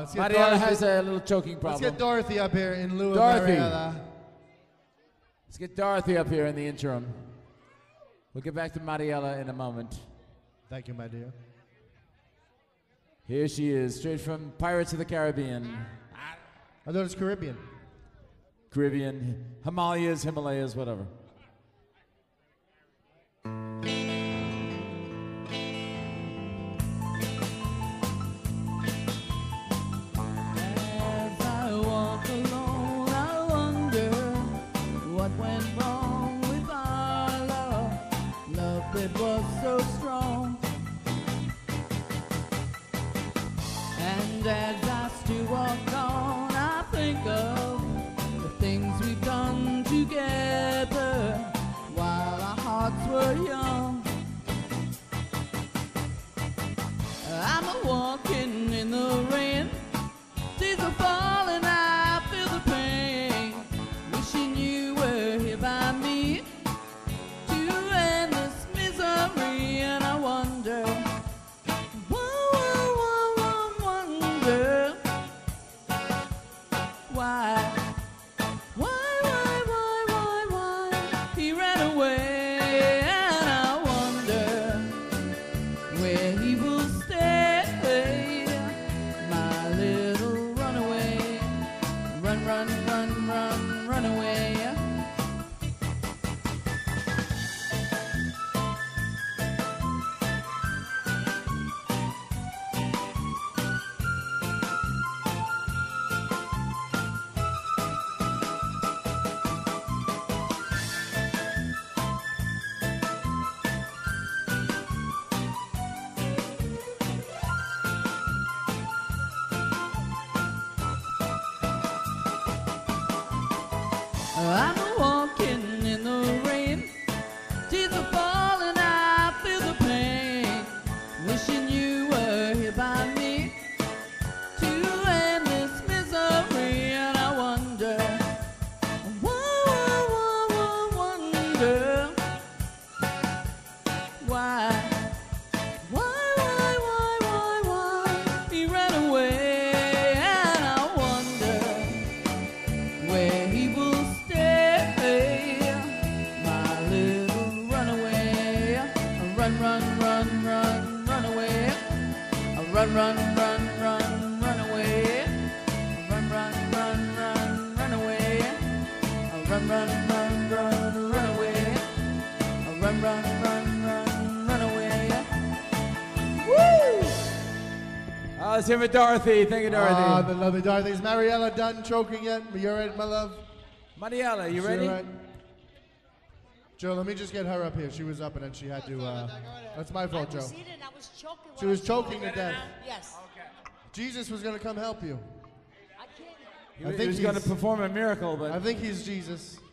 let's get Mariela Dorothy. has a little choking problem. Let's get Dorothy up here in lieu of Dorothy. Mariela. Let's get Dorothy up here in the interim. We'll get back to Mariela in a moment. Thank you, my dear. Here she is, straight from Pirates of the Caribbean. I thought it was Caribbean. Caribbean, Himalayas, whatever. As I walk alone, I wonder what went wrong with our love that was so strong. And as I still walk on, I think of the things we've done together while our hearts were young. I'm a walking in the rain, tears are falling, I feel the pain, wishing you were here by me to end this misery. And I wonder, wonder why he ran away. And I wonder where he will stay, my little runaway. Run, run, run, run, run away. I'm walking in the rain, tears are falling, I feel the pain, wishing you were here by me to end this misery. And I wonder, wonder why he ran away. And I wonder where he will stay, my little runaway. Run, run, run, run, run away. Run, run, run, run, run away. Run, run, run, run, run away. Run, run, run, run, run away. Run, run, run, run, run away. Woo! Let's hear it, Dorothy. Thank you, Dorothy. Ah, the lovely Dorothy. Is Mariela done choking yet? You're right, my love? Mariela, you She ready? all right? Joe, let me just get her up here. She was up and then she had to, that's my fault, Joe. She was choking to death. Yes. Jesus was going to come help you. He was going to he's- perform a miracle, but I think he's Jesus.